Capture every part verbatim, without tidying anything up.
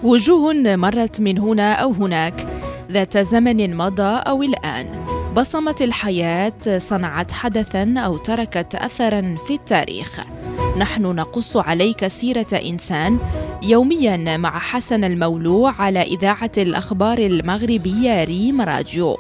وجوه مرت من هنا أو هناك، ذات زمن مضى أو الآن، بصمت الحياة، صنعت حدثاً أو تركت أثراً في التاريخ. نحن نقص عليك سيرة إنسان يومياً مع حسن المولوع على إذاعة الأخبار المغربية ريم راديو.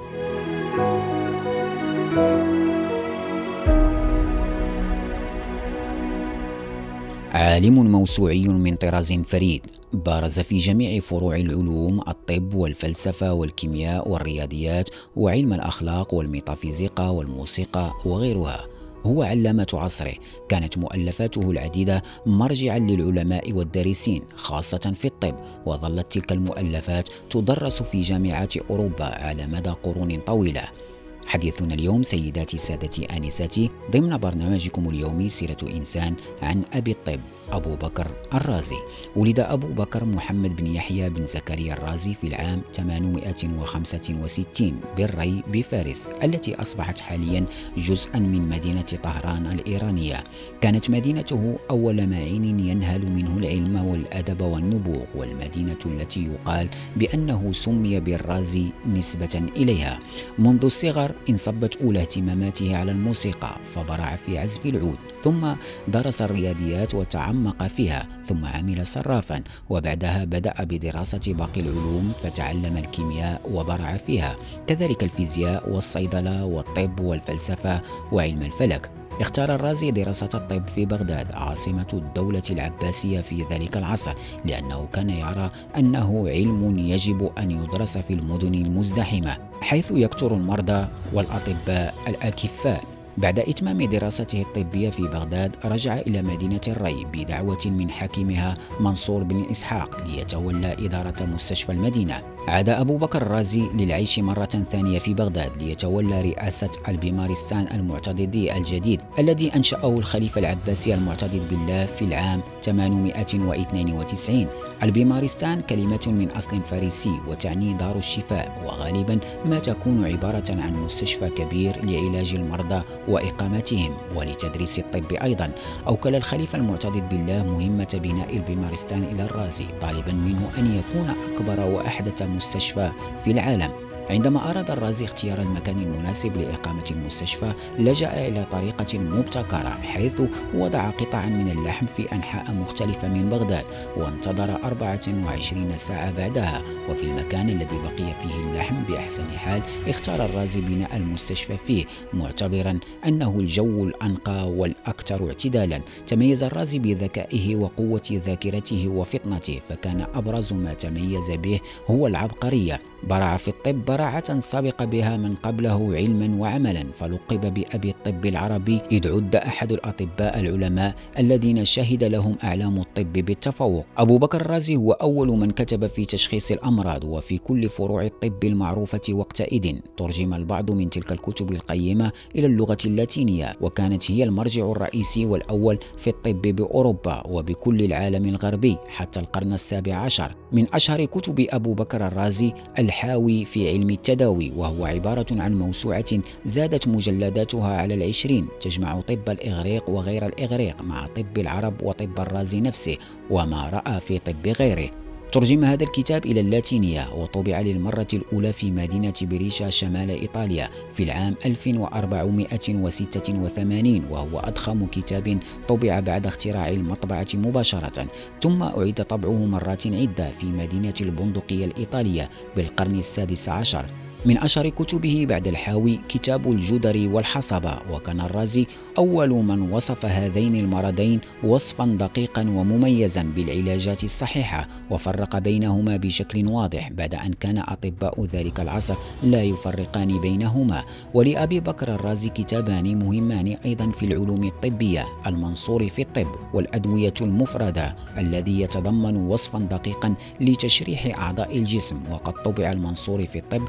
عالم موسوعي من طراز فريد، بارز في جميع فروع العلوم: الطب والفلسفة والكيمياء والرياضيات وعلم الأخلاق والميتافيزيقا والموسيقى وغيرها. هو علامة عصره، كانت مؤلفاته العديدة مرجعا للعلماء والدارسين خاصة في الطب، وظلت تلك المؤلفات تدرس في جامعات أوروبا على مدى قرون طويلة. حديثنا اليوم سيداتي سادتي آنساتي ضمن برنامجكم اليومي سيرة إنسان عن أبي الطب أبو بكر الرازي. ولد أبو بكر محمد بن يحيى بن زكريا الرازي في العام ثمانمائة وخمسة وستين بالري بفارس، التي أصبحت حاليا جزءا من مدينة طهران الإيرانية. كانت مدينته أول معين ينهل منه العلم والأدب والنبوغ، والمدينة التي يقال بأنه سمي بالرازي نسبة إليها. منذ الصغر انصبت أولى اهتماماته على الموسيقى، فبرع في عزف العود، ثم درس الرياضيات وتعمق فيها، ثم عمل صرافا، وبعدها بدأ بدراسة باقي العلوم فتعلم الكيمياء وبرع فيها، كذلك الفيزياء والصيدلة والطب والفلسفة وعلم الفلك. اختار الرازي دراسة الطب في بغداد عاصمة الدولة العباسية في ذلك العصر، لأنه كان يرى أنه علم يجب أن يدرس في المدن المزدحمة حيث يكثر المرضى والأطباء الأكفاء. بعد إتمام دراسته الطبية في بغداد رجع إلى مدينة الري بدعوة من حاكمها منصور بن إسحاق ليتولى إدارة مستشفى المدينة. عاد أبو بكر الرازي للعيش مرة ثانية في بغداد ليتولى رئاسة البيمارستان المعتضدي الجديد الذي أنشأه الخليفة العباسي المعتضد بالله في العام ثمانمائة واثنين وتسعين. البيمارستان كلمة من أصل فارسي وتعني دار الشفاء، وغالبا ما تكون عبارة عن مستشفى كبير لعلاج المرضى وإقامتهم ولتدريس الطب أيضا. أوكل الخليفة المعتضد بالله مهمة بناء البيمارستان إلى الرازي، طالبا منه أن يكون أكبر وأحدث مستشفى في العالم. عندما أراد الرازي اختيار المكان المناسب لإقامة المستشفى، لجأ إلى طريقة مبتكرة، حيث وضع قطعا من اللحم في أنحاء مختلفة من بغداد، وانتظر أربعة وعشرين ساعة بعدها. وفي المكان الذي بقي فيه اللحم بأحسن حال اختار الرازي بناء المستشفى فيه، معتبرا أنه الجو الأنقى والأكثر اعتدالا. تميز الرازي بذكائه وقوة ذاكرته وفطنته، فكان أبرز ما تميز به هو العبقرية. برع في الطب براعة سبق بها من قبله علما وعملا، فلقب بأبي الطب العربي، إذ عد أحد الأطباء العلماء الذين شهد لهم أعلام الطب بالتفوق. أبو بكر الرازي هو أول من كتب في تشخيص الأمراض وفي كل فروع الطب المعروفة وقتئذ. ترجم البعض من تلك الكتب القيمة إلى اللغة اللاتينية، وكانت هي المرجع الرئيسي والأول في الطب بأوروبا وبكل العالم الغربي حتى القرن السابع عشر. من أشهر كتب أبو بكر الرازي الحاوي في علم التداوي، وهو عبارة عن موسوعة زادت مجلداتها على العشرين، تجمع طب الإغريق وغير الإغريق مع طب العرب وطب الرازي نفسه وما رأى في طب غيره. ترجم هذا الكتاب إلى اللاتينية وطبع للمرة الأولى في مدينة بريشا شمال إيطاليا في العام ألف وأربعمائة وستة وثمانين، وهو أضخم كتاب طبع بعد اختراع المطبعة مباشرة. ثم أعيد طبعه مرات عدة في مدينة البندقية الإيطالية بالقرن السادس عشر. من أشهر كتبه بعد الحاوي كتاب الجدري والحصبة، وكان الرازي أول من وصف هذين المرضين وصفا دقيقا ومميزا بالعلاجات الصحيحة، وفرق بينهما بشكل واضح بعد أن كان أطباء ذلك العصر لا يفرقان بينهما. ولأبي بكر الرازي كتابان مهمان أيضا في العلوم الطبية: المنصور في الطب والأدوية المفردة، الذي يتضمن وصفا دقيقا لتشريح أعضاء الجسم. وقد طبع المنصور في الطب للمرة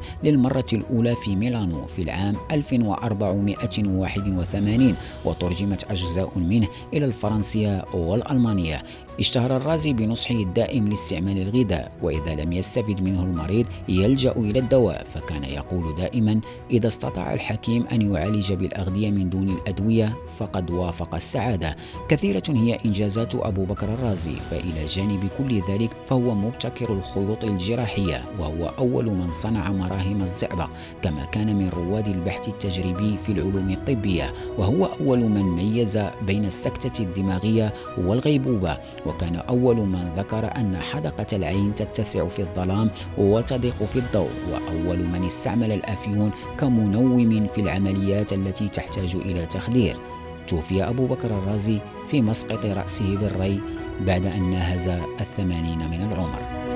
للمرة الأولى في ميلانو في العام ألف وأربعمائة وواحد وثمانين، وترجمت أجزاء منه إلى الفرنسية والألمانية. اشتهر الرازي بنصحه الدائم لاستعمال الغذاء، وإذا لم يستفد منه المريض يلجأ إلى الدواء، فكان يقول دائما: إذا استطاع الحكيم أن يعالج بالأغذية من دون الأدوية فقد وافق السعادة. كثيرة هي إنجازات أبو بكر الرازي، فإلى جانب كل ذلك فهو مبتكر الخيوط الجراحية، وهو أول من صنع مراهم الزئبق، كما كان من رواد البحث التجريبي في العلوم الطبية، وهو أول من ميز بين السكتة الدماغية والغيبوبة، وكان أول من ذكر أن حدقة العين تتسع في الظلام وتضيق في الضوء، وأول من استعمل الأفيون كمنوم في العمليات التي تحتاج إلى تخدير. توفي أبو بكر الرازي في مسقط رأسه بالري بعد أن ناهز الثمانين من العمر.